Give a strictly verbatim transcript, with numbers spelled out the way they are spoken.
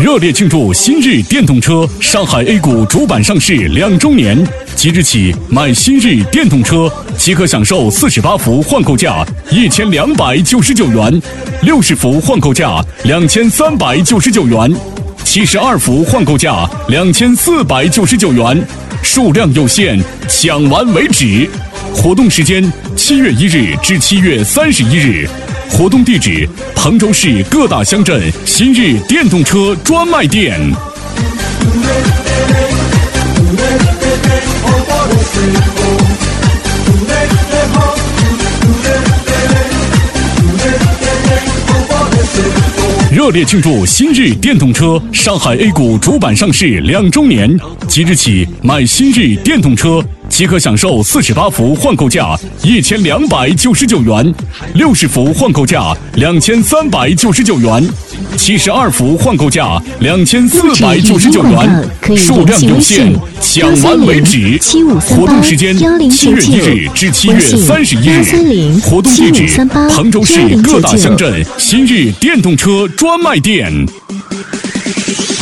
热烈庆祝新日电动车上海 A 股主板上市两周年，即日起买新日电动车即可享受四十八伏换购价一千两百九十九元，六十伏换购价两千三百九十九元，七十二伏换购价两千四百九十九元，数量有限，抢完为止。活动时间七月一日至七月三十一日，活动地址彭州市各大乡镇新日电动车专卖店。热烈庆祝新日电动车上海 A 股主板上市两周年，即日起买新日电动车即可享受四十八伏换购价一千两百九十九元，六十伏换购价两千三百九十九元，七十二伏换购价两千四百九十九元，数量有限，抢完为止。活动时间七月一日至七月三十一日，活动地址彭州市各大乡镇新日电动车专卖店。